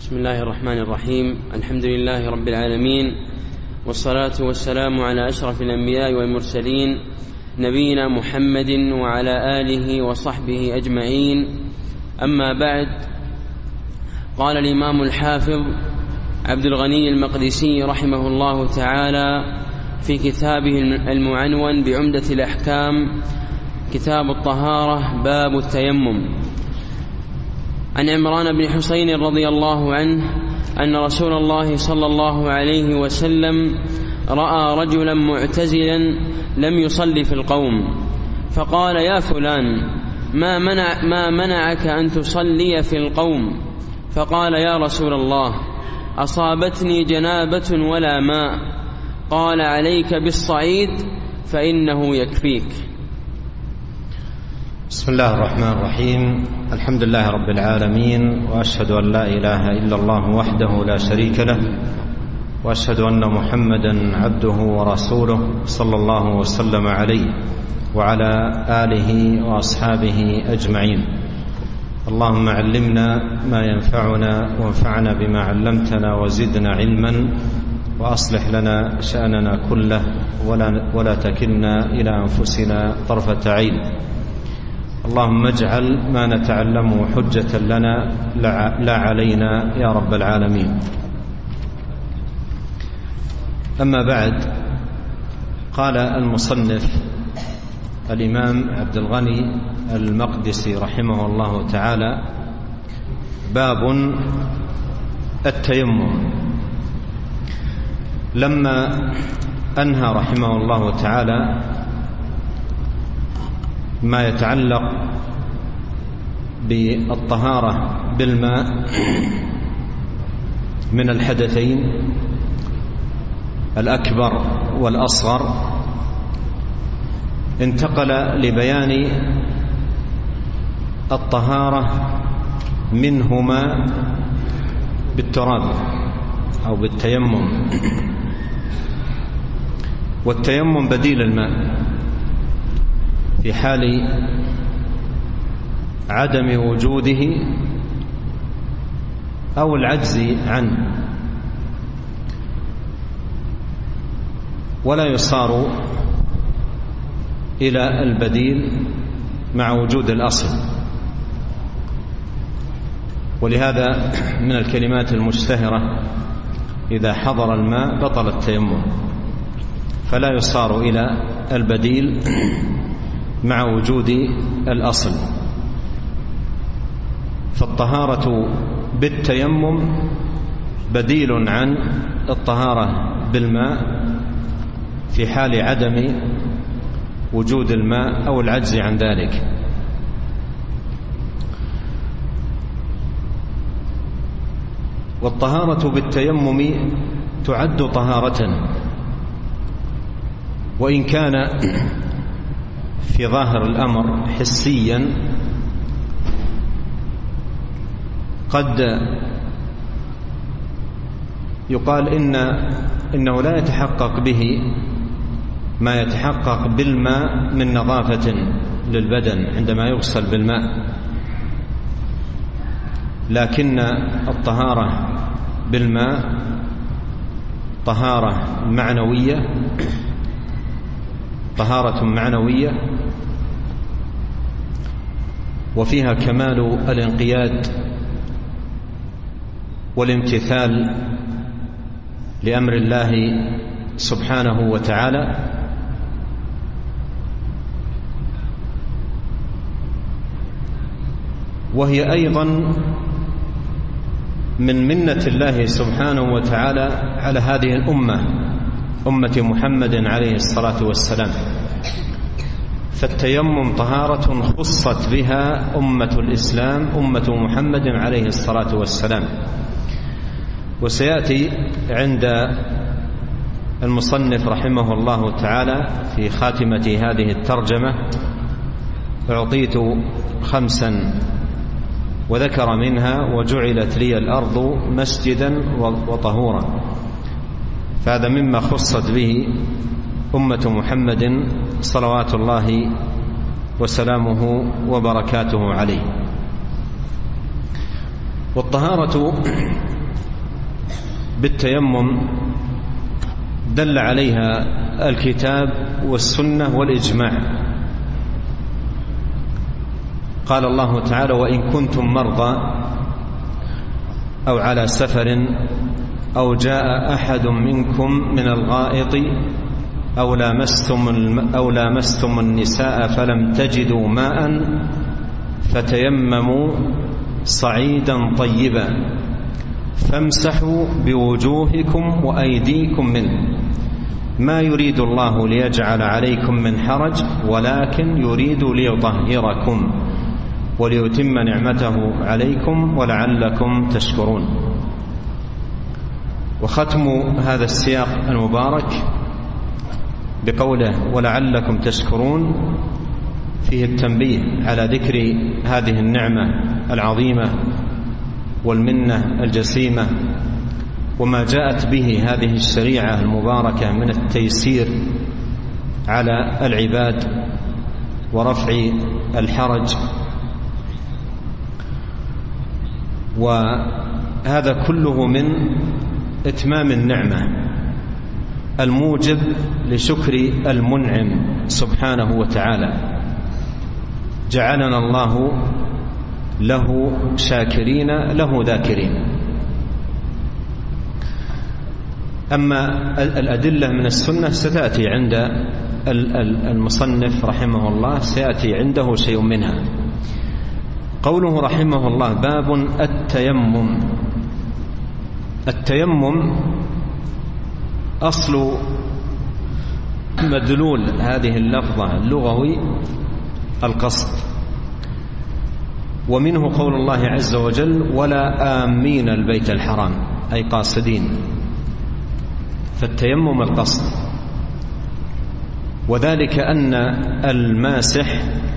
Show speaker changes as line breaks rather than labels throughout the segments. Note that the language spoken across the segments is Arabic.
بسم الله الرحمن الرحيم. الحمد لله رب العالمين، والصلاة والسلام على أشرف الأنبياء والمرسلين نبينا محمد وعلى آله وصحبه أجمعين. أما بعد، قال الإمام الحافظ عبد الغني المقدسي رحمه الله تعالى في كتابه المعنون بعمدة الأحكام كتاب الطهارة باب التيمم، عن عمران بن حسين رضي الله عنه أن رسول الله صلى الله عليه وسلم رأى رجلا معتزلا لم يصلي في القوم، فقال: يا فلان، ما منعك أن تصلي في القوم؟ فقال: يا رسول الله، أصابتني جنابة ولا ماء. قال: عليك بالصعيد فإنه يكفيك.
بسم الله الرحمن الرحيم. الحمد لله رب العالمين، وأشهد أن لا إله إلا الله وحده لا شريك له، وأشهد أن محمدا عبده ورسوله صلى الله وسلم عليه وعلى آله وأصحابه أجمعين. اللهم علمنا ما ينفعنا وانفعنا بما علمتنا وزدنا علما، وأصلح لنا شأننا كله ولا تكلنا إلى أنفسنا طرفة عين. اللهم اجعل ما نتعلمه حجة لنا لا علينا يا رب العالمين. أما بعد، قال المصنف الإمام عبد الغني المقدسي رحمه الله تعالى: باب التيمم. لما أنهى رحمه الله تعالى ما يتعلق بالطهارة بالماء من الحدثين الأكبر والأصغر، انتقل لبيان الطهارة منهما بالتراب أو بالتيمم. والتيمم بديل الماء في حال عدم وجوده أو العجز عنه، ولا يصار إلى البديل مع وجود الأصل. ولهذا من الكلمات المشتهرة: إذا حضر الماء بطل التيمم، فلا يصار إلى البديل مع وجود الأصل. فالطهارة بالتيمم بديل عن الطهارة بالماء في حال عدم وجود الماء أو العجز عن ذلك. والطهارة بالتيمم تعد طهارة، وإن كان في ظاهر الأمر حسيا قد يقال إنه لا يتحقق به ما يتحقق بالماء من نظافة للبدن عندما يغسل بالماء، لكن الطهارة بالماء طهارة معنوية، وفيها كمال الانقياد والامتثال لأمر الله سبحانه وتعالى. وهي أيضا من منة الله سبحانه وتعالى على هذه الأمة، أمة محمد عليه الصلاة والسلام. فالتيمم طهارة خصت بها أمة الإسلام، أمة محمد عليه الصلاة والسلام. وسيأتي عند المصنف رحمه الله تعالى في خاتمة هذه الترجمة: أعطيت 5 وذكر منها: وجعلت لي الأرض مسجدا وطهورا. فهذا مما خصت به أمة محمد صلوات الله وسلامه وبركاته عليه. والطهارة بالتيمم دل عليها الكتاب والسنة والإجماع. قال الله تعالى: وإن كنتم مرضى أو على سفر أو جاء أحد منكم من الغائط أو لامستم النساء فلم تجدوا ماء فتيمموا صعيدا طيبا فامسحوا بوجوهكم وأيديكم منه ما يريد الله ليجعل عليكم من حرج ولكن يريد ليطهركم وليتم نعمته عليكم ولعلكم تشكرون. وختم هذا السياق المبارك بقوله ولعلكم تشكرون فيه التنبيه على ذكر هذه النعمة العظيمة والمنة الجسيمة وما جاءت به هذه الشريعة المباركة من التيسير على العباد ورفع الحرج. وهذا كله من إتمام النعمة الموجب لشكر المنعم سبحانه وتعالى. جعلنا الله له شاكرين له ذاكرين. أما الأدلة من السنة ستأتي عند المصنف رحمه الله، سيأتي عنده شيء منها. قوله رحمه الله: باب التيمم. التيمم أصل مدلول هذه اللفظة اللغوي القصد، ومنه قول الله عز وجل: ولا آمين البيت الحرام، أي قاصدين. فالتيمم القصد، وذلك أن الماسح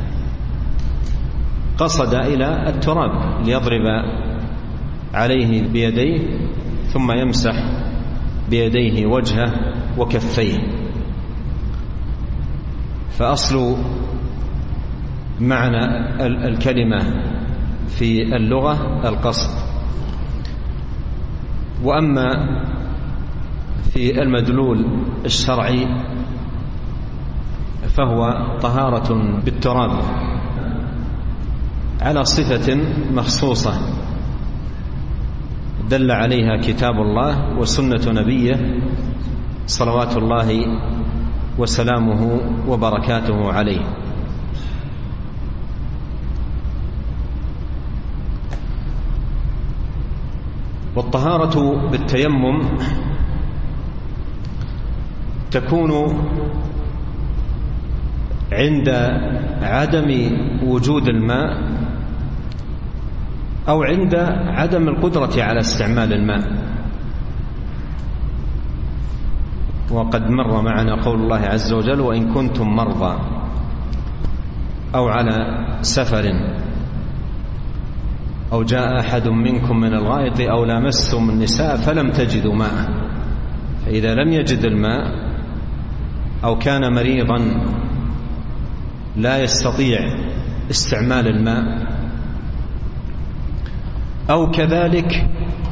قصد إلى التراب ليضرب عليه بيديه ثم يمسح بيديه وجهه وكفيه. فأصل معنى الكلمة في اللغة القصد. وأما في المدلول الشرعي فهو طهارة بالتراب على صفة مخصوصة دل عليها كتاب الله وسنة نبيه صلوات الله وسلامه وبركاته عليه. والطهارة بالتيمم تكون عند عدم وجود الماء أو عند عدم القدرة على استعمال الماء. وقد مر معنا قول الله عز وجل: وإن كنتم مرضى أو على سفر أو جاء أحد منكم من الغائط أو لامستم النساء فلم تجدوا ماء. فإذا لم يجد الماء أو كان مريضا لا يستطيع استعمال الماء، أو كذلك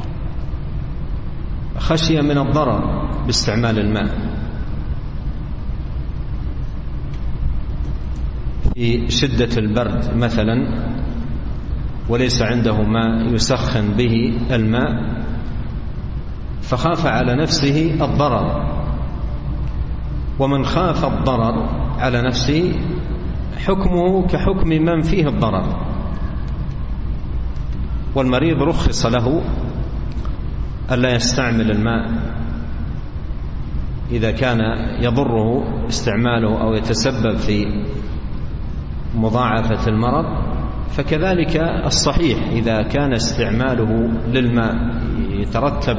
خشية من الضرر باستعمال الماء في شدة البرد مثلا وليس عنده ما يسخن به الماء، فخاف على نفسه الضرر. ومن خاف الضرر على نفسه حكمه كحكم من فيه الضرر. والمريض رخص له ألا يستعمل الماء إذا كان يضره استعماله أو يتسبب في مضاعفة المرض. فكذلك الصحيح إذا كان استعماله للماء يترتب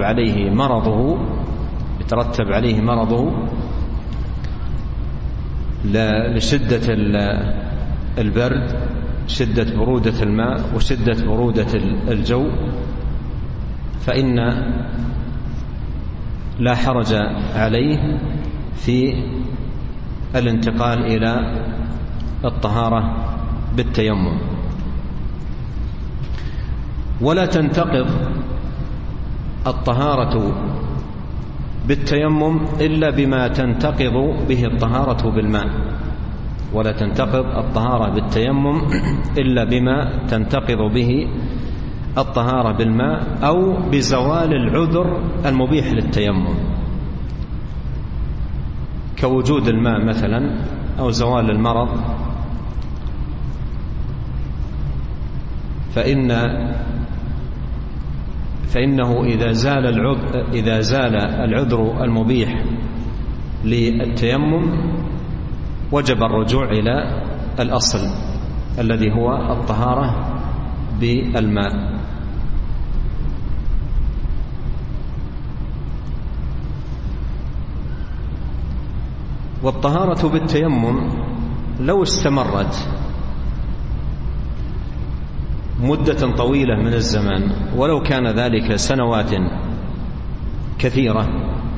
عليه مرضه لشدة البرد، شدة برودة الماء وشدة برودة الجو، فإن لا حرج عليه في الانتقال إلى الطهارة بالتيمم. ولا تنتقض الطهارة بالتيمم إلا بما تنتقض به الطهارة بالماء، ولا تنتقض الطهارة بالتيمم إلا بما تنتقض به الطهارة بالماء أو بزوال العذر المبيح للتيمم كوجود الماء مثلا أو زوال المرض، فإنه إذا زال العذر المبيح للتيمم وجب الرجوع إلى الأصل الذي هو الطهارة بالماء. والطهارة بالتيمم لو استمرت مدة طويلة من الزمان ولو كان ذلك سنوات كثيرة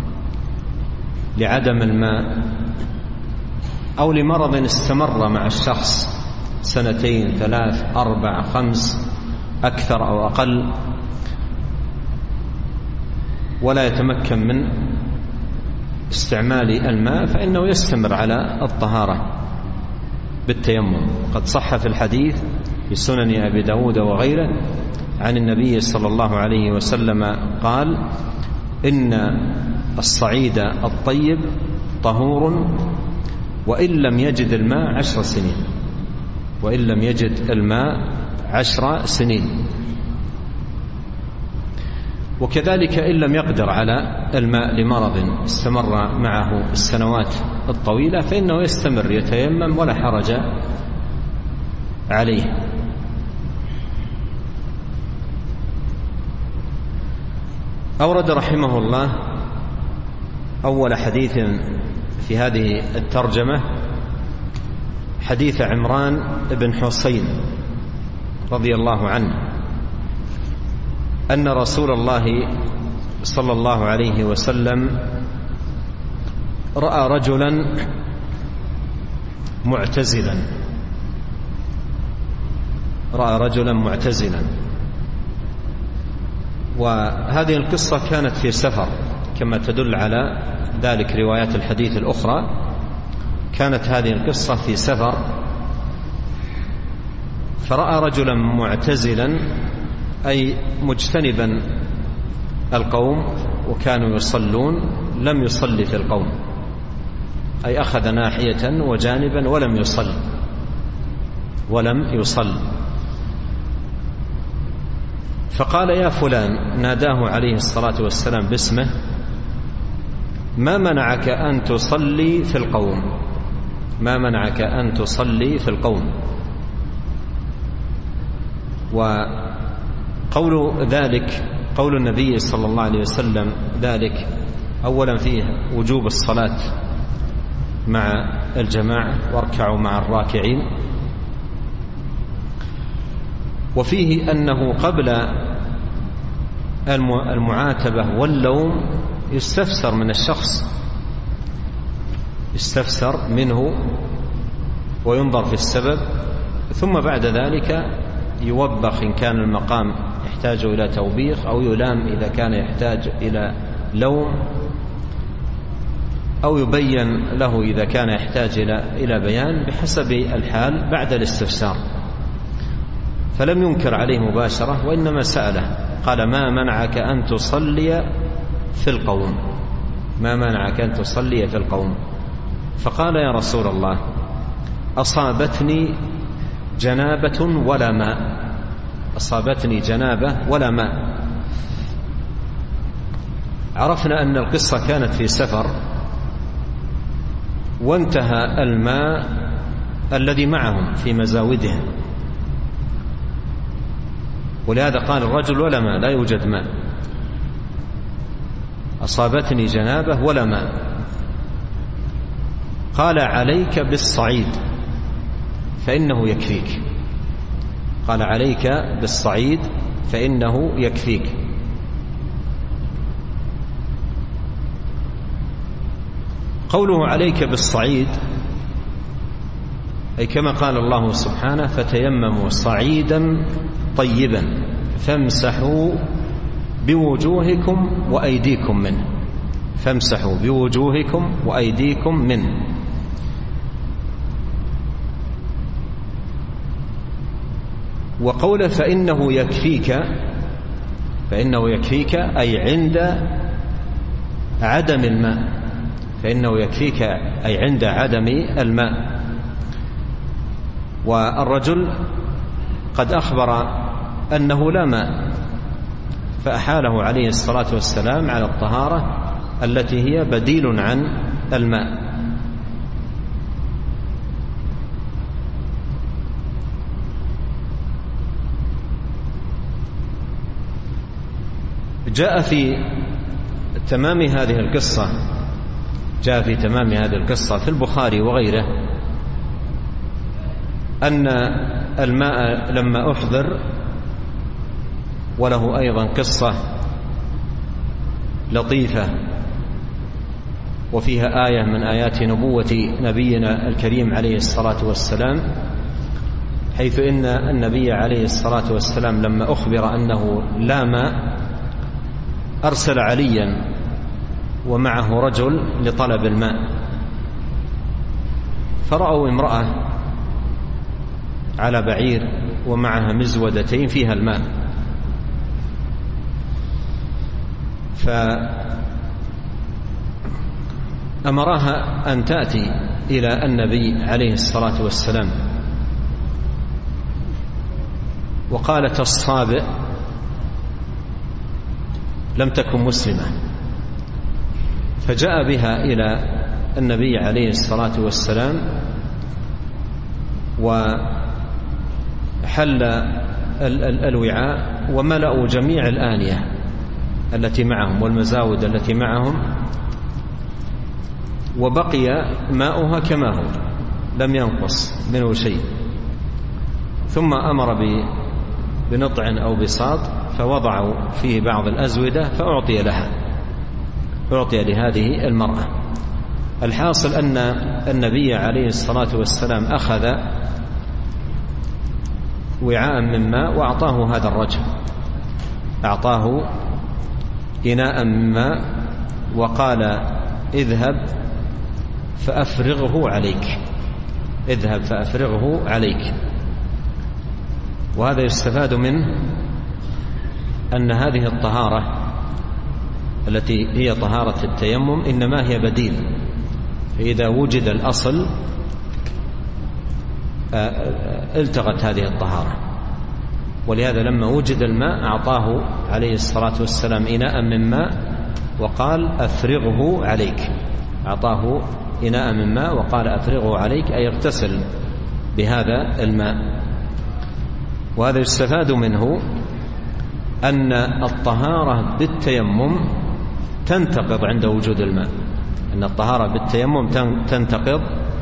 لعدم الماء أو لمرض استمر مع الشخص 2 3 4 5 أكثر أو أقل ولا يتمكن من استعمال الماء، فإنه يستمر على الطهارة بالتيمم. قد صح في الحديث في سنن أبي داود وغيره عن النبي صلى الله عليه وسلم قال: إن الصعيد الطيب طهور وإن لم يجد الماء 10 سنين، وإن لم يجد الماء 10 سنين. وكذلك إن لم يقدر على الماء لمرض استمر معه السنوات الطويلة فإنه يستمر يتيمم ولا حرج عليه. أورد رحمه الله أول حديث في هذه الترجمة حديث عمران بن حسين رضي الله عنه أن رسول الله صلى الله عليه وسلم رأى رجلا معتزلا، وهذه القصة كانت في سفر كما تدل على ذلك روايات الحديث الأخرى. كانت هذه القصة في سفر، فرأى رجلا معتزلا أي مجتنبا القوم وكانوا يصلون، لم يصلي في القوم، أي أخذ ناحية وجانبا ولم يصل. فقال: يا فلان، ناداه عليه الصلاة والسلام باسمه: ما منعك أن تصلي في القوم؟ ما منعك أن تصلي في القوم؟ وقول ذلك قول النبي صلى الله عليه وسلم ذلك أولا فيه وجوب الصلاة مع الجماعة واركعوا مع الراكعين، وفيه أنه قبل المعاتبة واللوم يستفسر من الشخص، يستفسر منه وينظر في السبب، ثم بعد ذلك يوبخ إن كان المقام يحتاج إلى توبيخ، أو يلام إذا كان يحتاج إلى لوم، أو يبين له إذا كان يحتاج إلى بيان بحسب الحال بعد الاستفسار. فلم ينكر عليه مباشرة وإنما سأله، قال: ما منعك أن تصلي في القوم؟ ما منعك أن تصلي في القوم؟ فقال: يا رسول الله، أصابتني جنابة ولا ماء. أصابتني جنابة ولا ماء. عرفنا أن القصة كانت في سفر، وانتهى الماء الذي معهم في مزاودهم، ولهذا قال الرجل: ولا ماء، لا يوجد ماء. أصابتني جنابة ولا ماء. قال: عليك بالصعيد فإنه يكفيك. قال: عليك بالصعيد فإنه يكفيك. قوله عليك بالصعيد أي كما قال الله سبحانه: فتيمموا صعيدا طيبا. فامسحوا بوجوهكم وأيديكم منه. فامسحوا بوجوهكم وأيديكم منه. وقوله فإنه يكفيك أي عند عدم الماء. فإنه يكفيك أي عند عدم الماء. والرجل قد أخبر أنه لا ماء، فأحاله عليه الصلاة والسلام على الطهارة التي هي بديل عن الماء. جاء في تمام هذه القصة في البخاري وغيره أن الماء لما أحضر، وله أيضا قصة لطيفة وفيها آية من آيات نبوة نبينا الكريم عليه الصلاة والسلام، حيث إن النبي عليه الصلاة والسلام لما أخبر أنه لا ماء أرسل عليا ومعه رجل لطلب الماء، فرأوا امرأة على بعير ومعها مزودتين فيها الماء، فأمرها أن تأتي إلى النبي عليه الصلاة والسلام، وقالت الصابئ لم تكن مسلمة، فجاء بها إلى النبي عليه الصلاة والسلام وحل الوعاء وملأوا جميع الآنية التي معهم والمزاود التي معهم، وبقي ماؤها كما هو لم ينقص منه شيء. ثم أمر بنطع أو بساط فوضعوا فيه بعض الأزودة فأعطي لهذه المرأة. الحاصل أن النبي عليه الصلاة والسلام أخذ وعاء من ماء وأعطاه هذا الرجل، أعطاه إناء من ماء وقال اذهب فأفرغه عليك. وهذا يستفاد منه أن هذه الطهارة التي هي طهارة التيمم إنما هي بديل، فإذا وجد الأصل التغت هذه الطهارة. ولهذا لما وجد الماء أعطاه عليه الصلاة والسلام إناء من ماء وقال أفرغه عليك، أعطاه إناء من ماء وقال أفرغه عليك أي اغتسل بهذا الماء. وهذا يستفاد منه أن الطهارة بالتيمم تنتقض عند وجود الماء، أن الطهارة بالتيمم تنتقض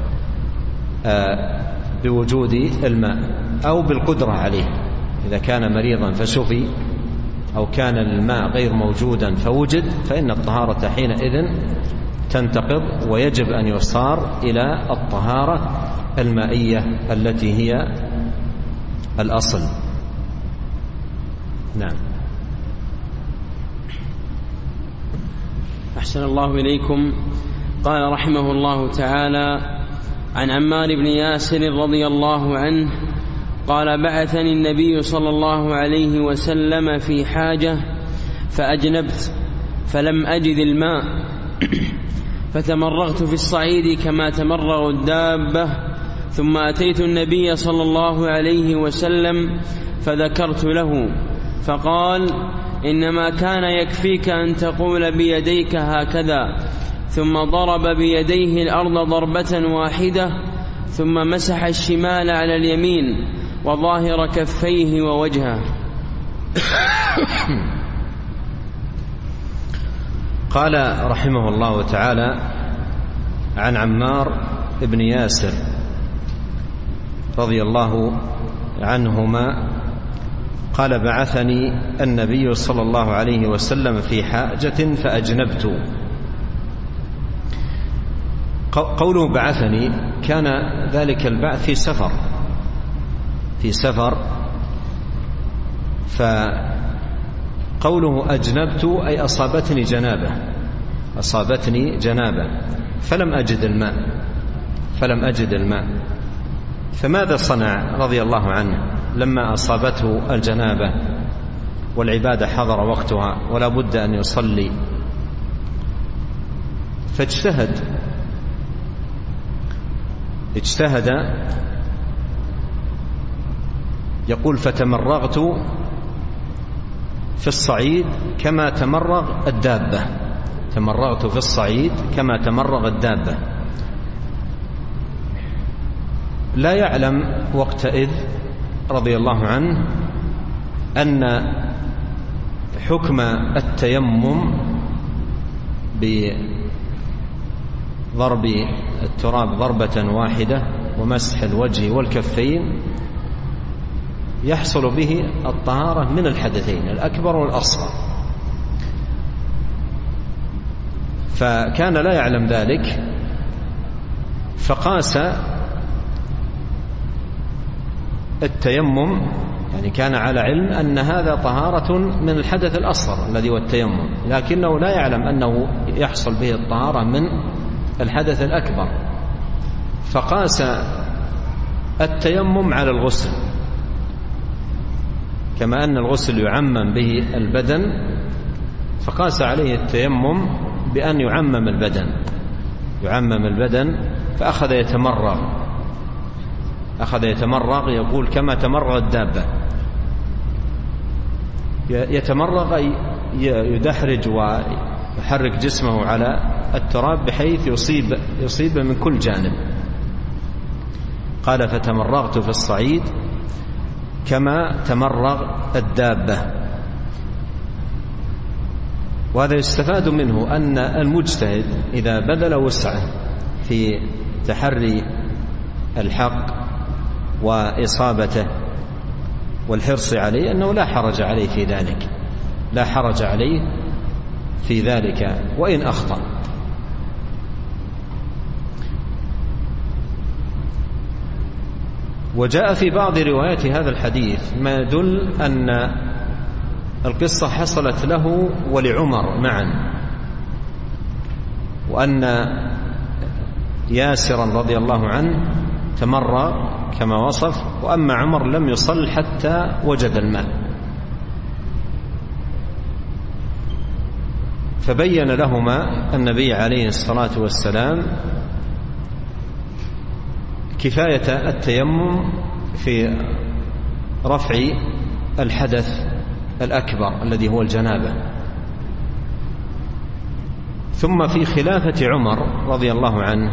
بوجود الماء أو بالقدرة عليه، إذا كان مريضا فشفي أو كان الماء غير موجودا فوجد، فإن الطهارة حينئذ تنتقض ويجب أن يصار إلى الطهارة المائية التي هي الأصل. نعم.
أحسن الله إليكم. قال رحمه الله تعالى عن عمار بن ياسر رضي الله عنه قال بعثني النبي صلى الله عليه وسلم في حاجة فأجنبت فلم أجد الماء فتمرغت في الصعيد كما تمرغ الدابة، ثم أتيت النبي صلى الله عليه وسلم فذكرت له فقال إنما كان يكفيك أن تقول بيديك هكذا، ثم ضرب بيديه الأرض ضربة واحدة، ثم مسح الشمال على اليمين وظاهر كفيه ووجهه.
قال رحمه الله تعالى عن عمار بن ياسر رضي الله عنهما قال بعثني النبي صلى الله عليه وسلم في حاجة فأجنبت. قوله بعثني كان ذلك البعث في سفر فقوله أجنبت أي أصابتني جنابة فلم أجد الماء. فماذا صنع رضي الله عنه لما أصابته الجنابة والعبادة حضر وقتها ولا بد أن يصلي؟ فاجتهد يقول فتمرغت في الصعيد كما تمرغ الدابة. لا يعلم وقتئذ رضي الله عنه أن حكم التيمم بضرب التراب ضربة واحدة ومسح الوجه والكفين يحصل به الطهارة من الحدثين الأكبر والأصغر، فكان لا يعلم ذلك، فقاس التيمم، يعني كان على علم أن هذا طهارة من الحدث الأصغر الذي هو التيمم، لكنه لا يعلم أنه يحصل به الطهارة من الحدث الأكبر، فقاس التيمم على الغسل، كما أن الغسل يعمم به البدن، فقاس عليه التيمم بأن يعمم البدن، فأخذ يتمرغ يقول كما تمرغ الدابة. يتمرغ يدحرج ويحرك جسمه على التراب بحيث يصيب من كل جانب. قال فتمرغت في الصعيد كما تمرغ الدابة. وهذا يستفاد منه أن المجتهد إذا بذل وسعه في تحري الحق وإصابته والحرص عليه أنه لا حرج عليه في ذلك وإن أخطأ. وجاء في بعض روايات هذا الحديث ما يدل أن القصة حصلت له ولعمر معا، وأن ياسرا رضي الله عنه تمرغ كما وصف، وأما عمر لم يصل حتى وجد الماء، فبين لهما النبي عليه الصلاة والسلام كفاية التيمم في رفع الحدث الأكبر الذي هو الجنابة. ثم في خلافة عمر رضي الله عنه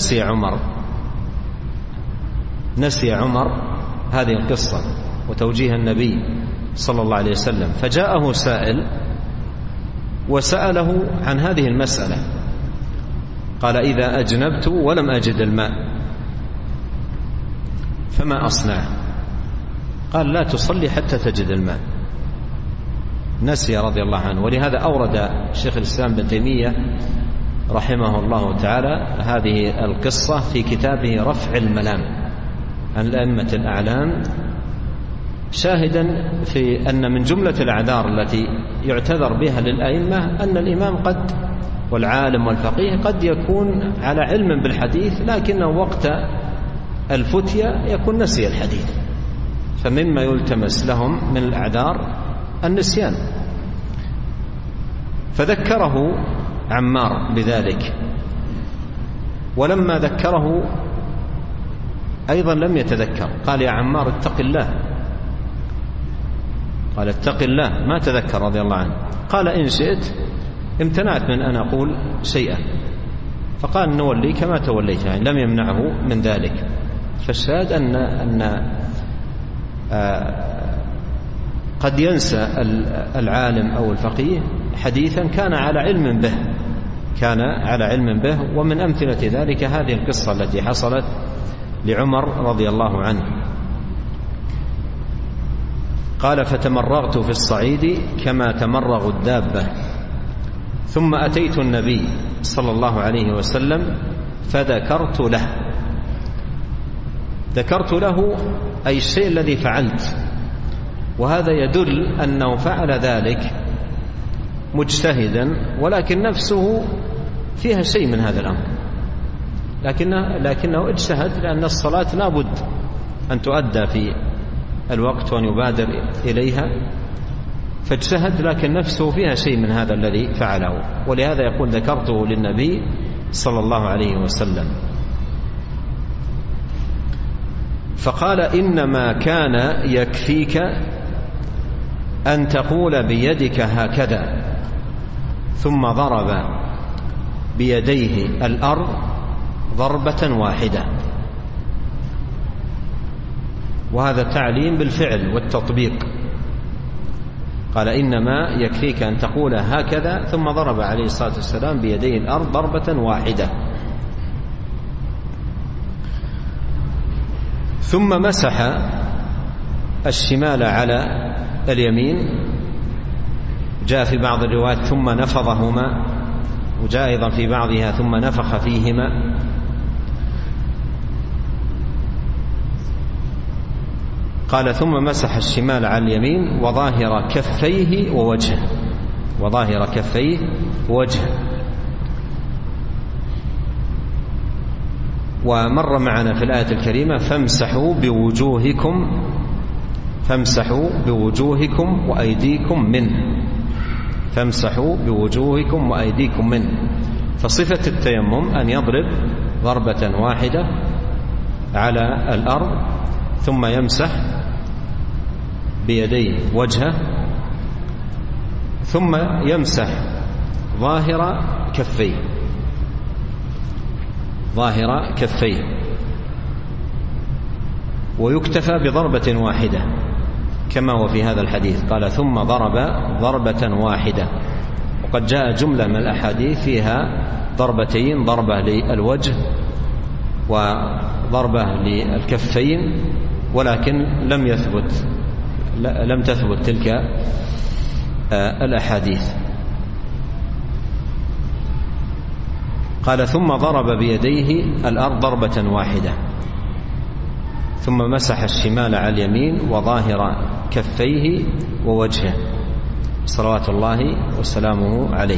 نسي عمر هذه القصة وتوجيه النبي صلى الله عليه وسلم، فجاءه سائل وسأله عن هذه المسألة، قال إذا أجنبت ولم أجد الماء فما أصنع؟ قال لا تصلي حتى تجد الماء. نسي رضي الله عنه. ولهذا أورد شيخ الإسلام بن تيمية رحمه الله تعالى هذه القصة في كتابه رفع الملام عن الأئمة الأعلام، شاهدا في أن من جملة الأعذار التي يعتذر بها للأئمة أن الإمام والعالم والفقيه قد يكون على علم بالحديث، لكنه وقت الفتية يكون نسي الحديث، فمما يلتمس لهم من الأعذار النسيان. فذكره عمار بذلك، ولما ذكره أيضا لم يتذكر، قال يا عمار اتق الله، قال اتق الله، ما تذكر رضي الله عنه. قال إن شئت امتنعت من أن أقول شيئا، فقال نولي كما توليت، يعني لم يمنعه من ذلك. فالشاهد أن قد ينسى العالم أو الفقيه حديثا كان على علم به، ومن أمثلة ذلك هذه القصة التي حصلت لعمر رضي الله عنه. قال فتمرغت في الصعيد كما تمرغ الدابة، ثم أتيت النبي صلى الله عليه وسلم فذكرت له أي الشيء الذي فعلت، وهذا يدل أنه فعل ذلك مجتهدا، ولكن نفسه فيها شيء من هذا الأمر، لكنه اجتهد، لأن الصلاة لا بد أن تؤدى في الوقت وأن يبادر إليها، فاجتهد، لكن نفسه فيها شيء من هذا الذي فعله، ولهذا يقول ذكرته للنبي صلى الله عليه وسلم، فقال إنما كان يكفيك أن تقول بيدك هكذا، ثم ضرب بيديه الأرض ضربة واحدة. وهذا تعليم بالفعل والتطبيق. قال إنما يكفيك أن تقول هكذا، ثم ضرب عليه الصلاة والسلام بيديه الأرض ضربة واحدة، ثم مسح الشمال على اليمين. جاء في بعض الروايات ثم نفضهما، وجاء أيضا في بعضها ثم نفخ فيهما. قال ثم مسح الشمال على اليمين وظاهر كفيه ووجهه، وظاهر كفيه ووجهه. ومر معنا في الآية الكريمة فامسحوا بوجوهكم وأيديكم منه، فامسحوا بوجوهكم وأيديكم منه. فصفة التيمم أن يضرب ضربة واحدة على الأرض، ثم يمسح بيديه وجهه، ثم يمسح ظاهر كفيه، ويكتفى بضربة واحدة كما هو في هذا الحديث. قال ثم ضرب ضربة واحدة. وقد جاء جملة من الأحاديث فيها ضربتين، ضربة للوجه وضربة للكفين، ولكن لم تثبت تلك الأحاديث. قال ثم ضرب بيديه الأرض ضربة واحدة، ثم مسح الشمال على اليمين وظاهر كفيه ووجهه صلوات الله وسلامه عليه.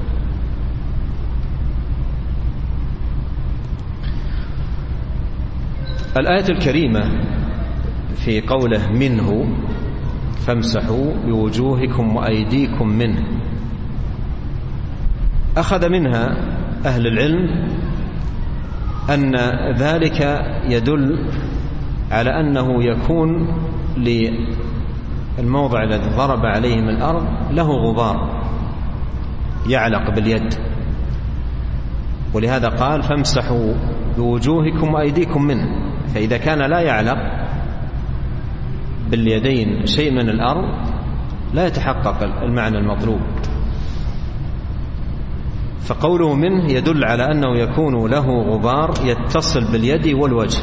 الآية الكريمة في قوله منه فامسحوا بوجوهكم وأيديكم منه، أخذ منها أهل العلم أن ذلك يدل على أنه يكون للموضع الذي ضرب عليه من الأرض له غبار يعلق باليد، ولهذا قال فامسحوا بوجوهكم وأيديكم منه. فإذا كان لا يعلق باليدين شيء من الأرض لا يتحقق المعنى المطلوب. فقوله منه يدل على أنه يكون له غبار يتصل باليد والوجه،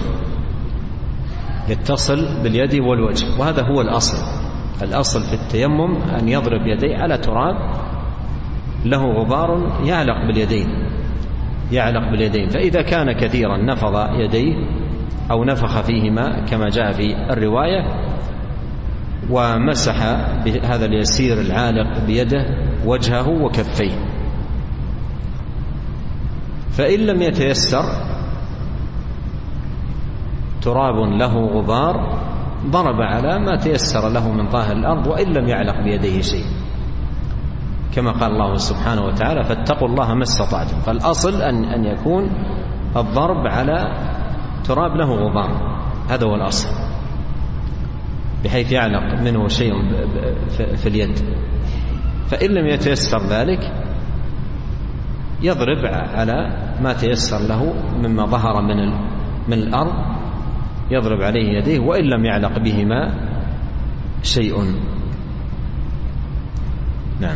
وهذا هو الأصل في التيمم أن يضرب يديه على تراب له غبار يعلق باليدين. فإذا كان كثيرا نفض يديه أو نفخ فيهما كما جاء في الرواية، ومسح بهذا اليسير العالق بيده وجهه وكفيه. فإن لم يتيسر تراب له غبار ضرب على ما تيسر له من ظاهر الأرض، وإن لم يعلق بيديه شيء، كما قال الله سبحانه وتعالى فاتقوا الله ما استطعتم. فالأصل أن يكون الضرب على تراب له غبار، هذا هو الأصل، بحيث يعلق منه شيء في اليد. فإن لم يتيسر ذلك يضرب على ما تيسر له مما ظهر من الأرض، يضرب عليه يديه وإن لم يعلق بهما شيء. نعم.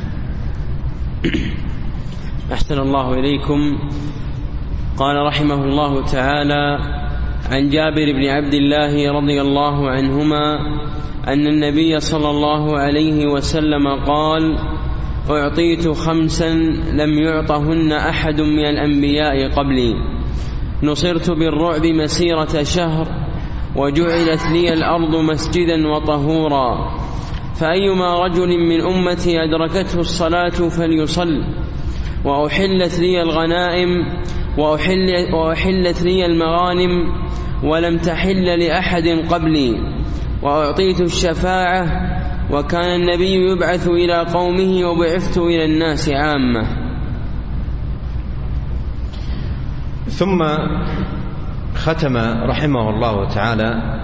أحسن الله إليكم. قال رحمه الله تعالى عن جابر بن عبد الله رضي الله عنهما أن النبي صلى الله عليه وسلم قال أعطيت 5 لم يعطهن أحد من الأنبياء قبلي، نصرت بالرعب مسيرة شهر، وجعلت لي الأرض مسجدا وطهورا، فأيما رجل من أمتي أدركته الصلاة فليصل. وأحلت لي الغنائم وأحلت لي المغانم ولم تحل لأحد قبلي، وأعطيت الشفاعة، وكان النبي يبعث إلى قومه وبعثت إلى الناس عامة.
ثم ختم رحمه الله تعالى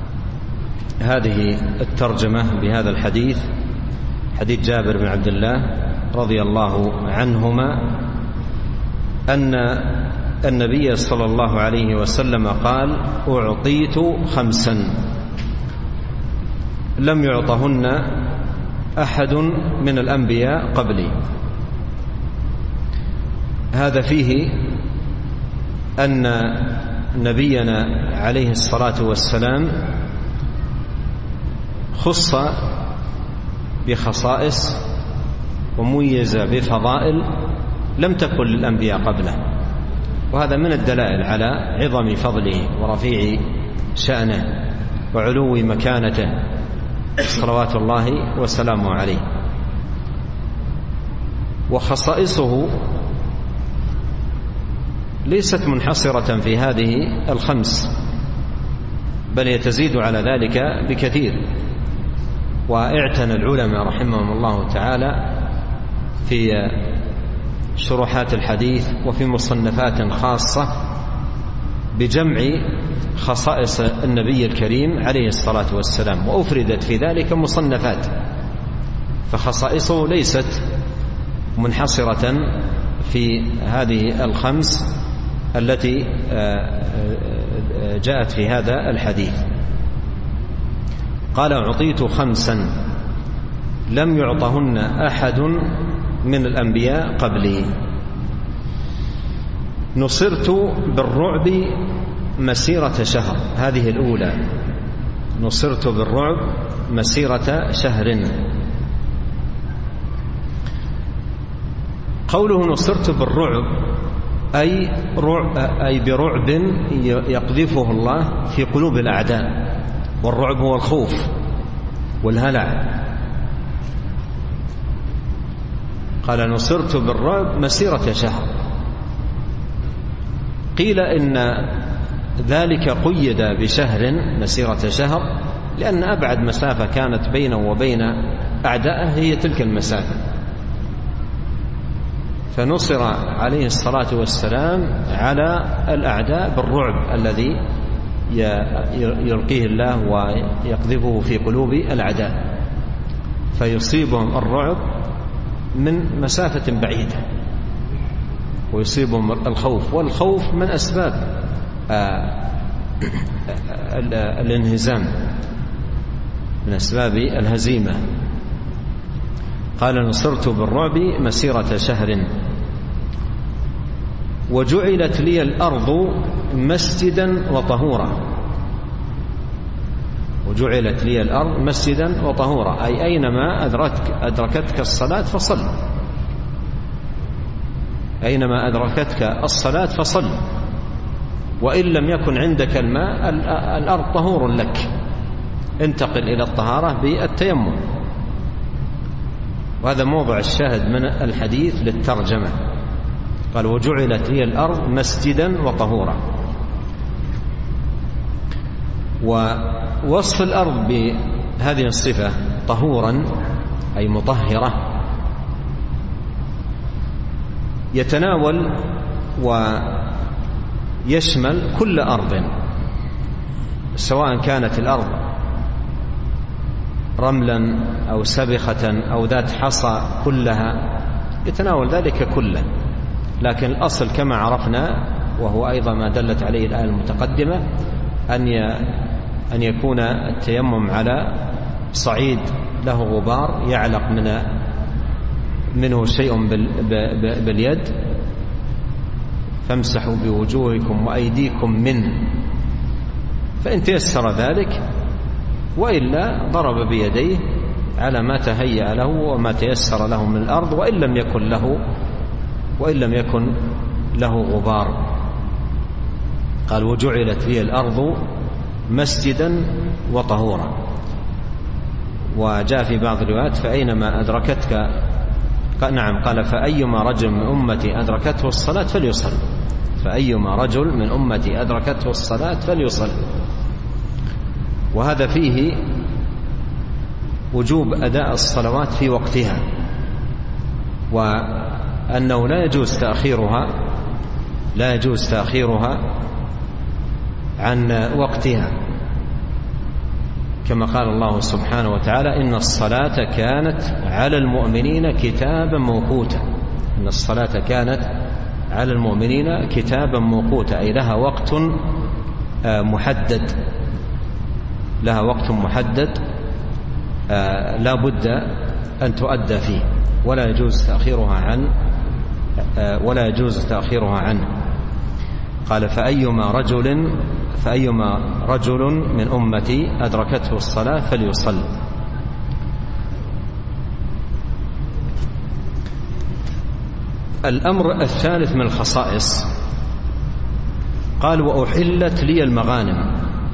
هذه الترجمة بهذا الحديث، حديث جابر بن عبد الله رضي الله عنهما أن النبي صلى الله عليه وسلم قال: أعطيت 5 لم يعطهن أحد من الأنبياء قبلي. هذا فيه أن نبينا عليه الصلاة والسلام خص بخصائص وميز بفضائل لم تكن للأنبياء قبله، وهذا من الدلائل على عظم فضله ورفيع شأنه وعلو مكانته صلوات الله وسلامه عليه. وخصائصه ليست منحصرة في هذه 5، بل يتزيد على ذلك بكثير. واعتنى العلماء رحمهم الله تعالى في شروحات الحديث وفي مصنفات خاصة بجمع خصائص النبي الكريم عليه الصلاة والسلام، وأفردت في ذلك مصنفات. فخصائصه ليست منحصرة في هذه 5 التي جاءت في هذا الحديث. قال: أعطيت 5 لم يعطهن أحد من الأنبياء قبلي. نصرت بالرعب مسيرة شهر، هذه الأولى، نصرت بالرعب مسيرة شهر. قوله نصرت بالرعب أي برعب يقذفه الله في قلوب الأعداء، والرعب هو الخوف والهلع. قال: نصرت بالرعب مسيرة شهر. قيل إن ذلك قيد بشهر، مسيرة شهر، لأن أبعد مسافة كانت بينه وبين أعدائه هي تلك المسافة، فنصر عليه الصلاة والسلام على الأعداء بالرعب الذي يلقيه الله ويقذفه في قلوب الأعداء، فيصيبهم الرعب من مسافة بعيدة، ويصيبهم الخوف، والخوف من أسباب الانهزام، من أسباب الهزيمة. قال: نصرت بالرعب مسيرة شهر، وجعلت لي الأرض مسجدا وطهورا. وجعلت لي الأرض مسجدا وطهورا، أي أينما أدركتك الصلاة فصل، أينما أدركتك الصلاة فصل، وإن لم يكن عندك الماء الأرض طهور لك، انتقل إلى الطهارة بالتيمم. وهذا موضع الشاهد من الحديث للترجمة. قال: وجعلت لي الأرض مسجدا وطهورا. ووصف الأرض بهذه الصفة طهورا أي مطهرة يتناول ويشمل كل أرض، سواء كانت الأرض رملا أو سبخة أو ذات حصى، كلها يتناول ذلك كله. لكن الأصل كما عرفنا، وهو أيضا ما دلت عليه الآية المتقدمة، أن يكون التيمم على صعيد له غبار يعلق منه شيء باليد، فامسحوا بوجوهكم وأيديكم منه، فإن تيسر ذلك، وإلا ضرب بيديه على ما تهيأ له وما تيسر له من الأرض، وإن لم يكن له غبار. قال: وجعلت لي الأرض مسجدا وطهورا. وجاء في بعض الروايات فأينما أدركتك، نعم قال فأيما رجل من أمتي أدركته الصلاة فليصل، فأيما رجل من أمتي أدركته الصلاة فليصل. وهذا فيه وجوب أداء الصلوات في وقتها، وأنه لا يجوز تأخيرها عن وقتها، كما قال الله سبحانه وتعالى إن الصلاة كانت على المؤمنين كتابا موقوتا. إن الصلاة كانت على المؤمنين كتابا موقوتا، أي لها وقت محدد، لها وقت محدد لا بد أن تؤدى فيه، ولا يجوز تأخيرها عنه. قال فأيما رجل من أمتي أدركته الصلاة فليصل. الأمر الثالث من الخصائص، قال وأحلت لي المغانم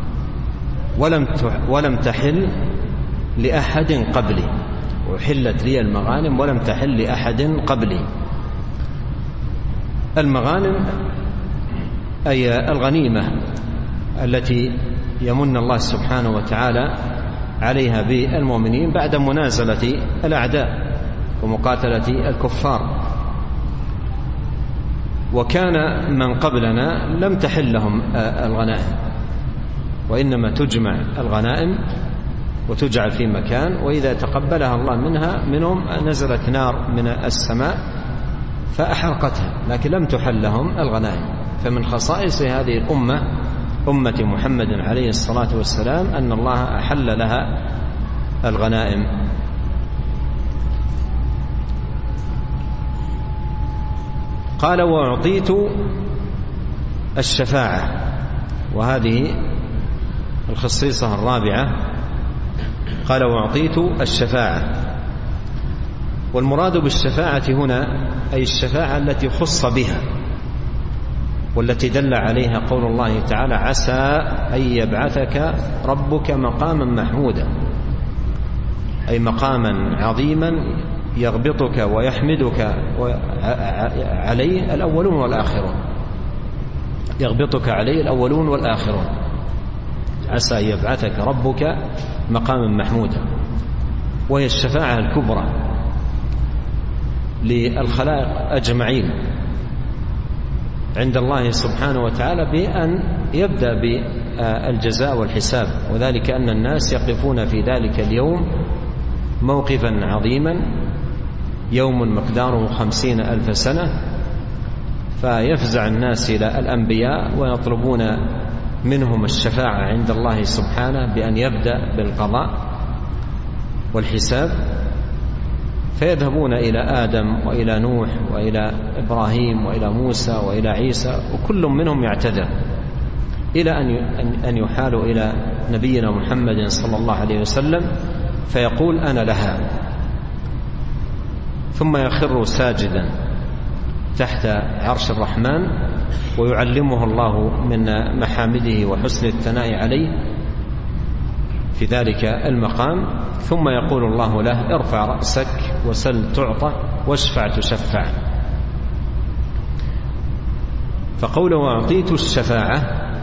ولم تحل لأحد قبلي. أحلت لي المغانم ولم تحل لأحد قبلي. المغانم أي الغنيمة التي يمن الله سبحانه وتعالى عليها بالمؤمنين بعد منازلة الأعداء ومقاتلة الكفار. وكان من قبلنا لم تحل لهم الغنائم، وإنما تجمع الغنائم وتجعل في مكان، وإذا تقبلها الله منهم نزلت نار من السماء فأحرقتها، لكن لم تحل لهم الغنائم. فمن خصائص هذه الأمة أمة محمد عليه الصلاة والسلام أن الله أحل لها الغنائم. قال وأعطيت الشفاعة، وهذه الخصيصة الرابعة. قال وأعطيت الشفاعة، والمراد بالشفاعة هنا أي الشفاعة التي خص بها والتي دل عليها قول الله تعالى عسى أن يبعثك ربك مقاما محمودا، أي مقاما عظيما يغبطك ويحمدك عليه الأولون والآخرون، يغبطك عليه الأولون والآخرون. عسى أن يبعثك ربك مقاما محمودا، وهي الشفاعة الكبرى للخلائق أجمعين عند الله سبحانه وتعالى بأن يبدأ بالجزاء والحساب، وذلك أن الناس يقفون في ذلك اليوم موقفا عظيما، يوم مقداره 50,000 سنة، فيفزع الناس إلى الأنبياء ويطلبون منهم الشفاعة عند الله سبحانه بأن يبدأ بالقضاء والحساب، فيذهبون إلى آدم وإلى نوح وإلى إبراهيم وإلى موسى وإلى عيسى، وكل منهم يعتذر إلى أن يحالوا إلى نبينا محمد صلى الله عليه وسلم فيقول أنا لها، ثم يخر ساجدا تحت عرش الرحمن ويعلمه الله من محامده وحسن الثناء عليه في ذلك المقام، ثم يقول الله له ارفع رأسك وسل تعطى واشفع تشفع. فقوله وأعطيت الشفاعة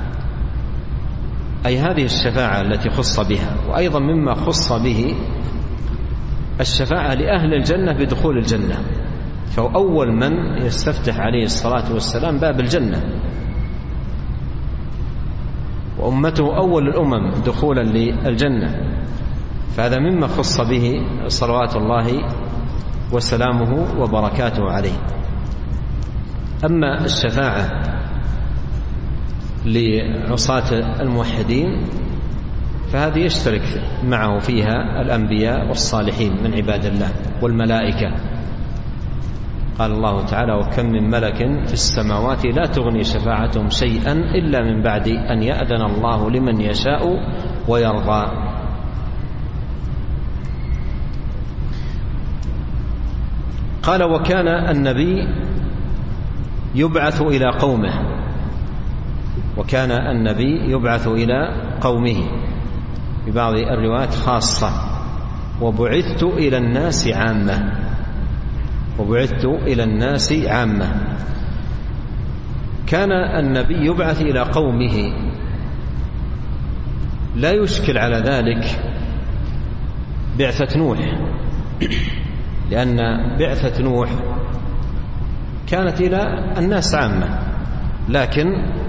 أي هذه الشفاعة التي خص بها. وأيضا مما خص به الشفاعة لأهل الجنة بدخول الجنة، فأول من يستفتح عليه الصلاة والسلام باب الجنة، وأمته أول الأمم دخولا للجنة، فهذا مما خص به صلوات الله وسلامه وبركاته عليه. أما الشفاعة لعصاة الموحدين فهذه يشترك معه فيها الأنبياء والصالحين من عباد الله والملائكة. قال الله تعالى وكم من ملك في السماوات لا تغني شفاعتهم شيئا إلا من بعد أن يأذن الله لمن يشاء ويرضى. قال وكان النبي يبعث إلى قومه، وكان النبي يبعث إلى قومه، في بعض الروايات خاصة وبعثت إلى الناس عامة. وبعثت إلى الناس عامة. كان النبي يبعث إلى قومه، لا يشكل على ذلك بعثة نوح، لأن بعثة نوح كانت إلى الناس عامة، لكن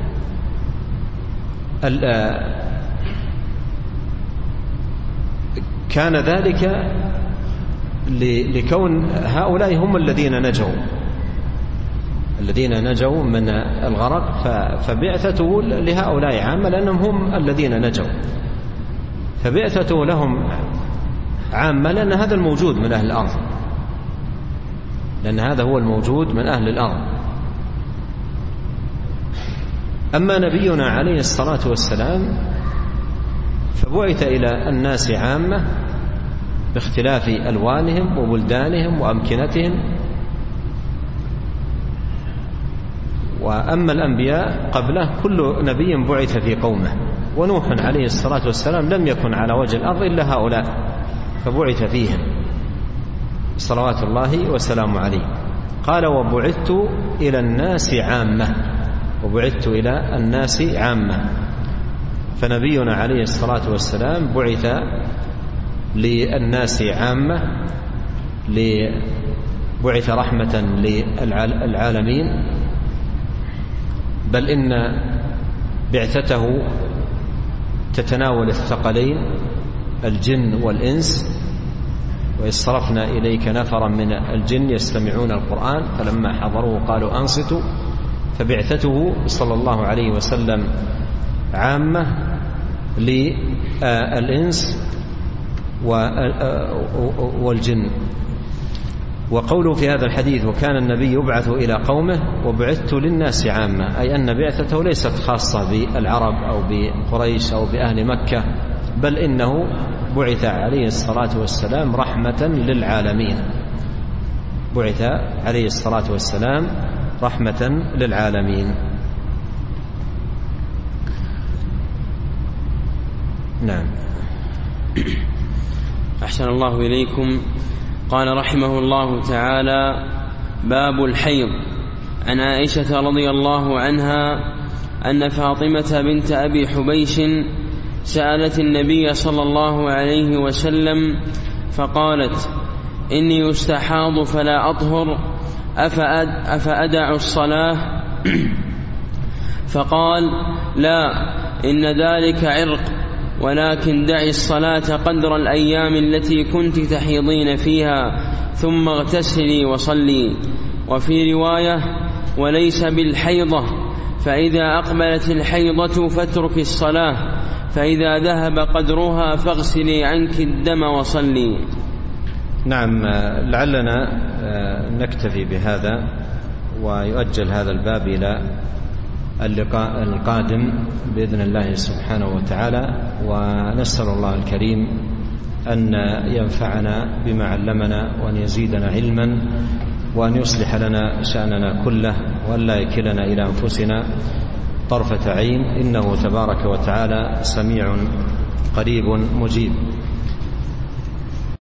كان ذلك لكون هؤلاء هم الذين نجوا من الغرق، فبعثته لهؤلاء عامة لأنهم هم الذين نجوا، فبعثته لهم عامة لأن هذا الموجود من أهل الأرض، لأن هذا هو الموجود من أهل الأرض. أما نبينا عليه الصلاة والسلام فبعث إلى الناس عامة باختلاف ألوانهم وبلدانهم وأمكنتهم. وأما الأنبياء قبله كل نبي بعث في قومه، ونوح عليه الصلاة والسلام لم يكن على وجه الأرض إلا هؤلاء فبعث فيهم صلوات الله وسلامه عليه. قال وبعثت إلى الناس عامة. وبعثت إلى الناس عامة، فنبينا عليه الصلاة والسلام بعث للناس عامة، بعث رحمة للعالمين، بل إن بعثته تتناول الثقلين الجن والإنس. وإذ صرفنا إليك نفرا من الجن يستمعون القرآن فلما حضروه قالوا أنصتوا. فبعثته صلى الله عليه وسلم عامة للإنس والجن. وقوله في هذا الحديث وكان النبي يبعث إلى قومه وبعثت للناس عامة، أي أن بعثته ليست خاصة بالعرب أو بقريش أو بأهل مكة، بل إنه بعث عليه الصلاة والسلام رحمة للعالمين. بعث عليه الصلاة والسلام رحمة للعالمين. نعم.
أحسن الله إليكم. قال رحمه الله تعالى: باب الحيض. عن عائشة رضي الله عنها أن فاطمة بنت أبي حبيش سألت النبي صلى الله عليه وسلم فقالت: إني أستحاض فلا أطهر أفأدع الصلاة؟ فقال: لا، إن ذلك عرق، ولكن دعي الصلاة قدر الأيام التي كنت تحيضين فيها ثم اغتسلي وصلي. وفي رواية: وليس بالحيضة، فإذا أقبلت الحيضة فاترك الصلاة، فإذا ذهب قدرها فاغسلي عنك الدم وصلي.
نعم. لعلنا نكتفي بهذا ويؤجل هذا الباب إلى اللقاء القادم بإذن الله سبحانه وتعالى، ونسأل الله الكريم أن ينفعنا بما علمنا وأن يزيدنا علما وأن يصلح لنا شأننا كله وأن لا يكلنا إلى أنفسنا طرفة عين، إنه تبارك وتعالى سميع قريب مجيب.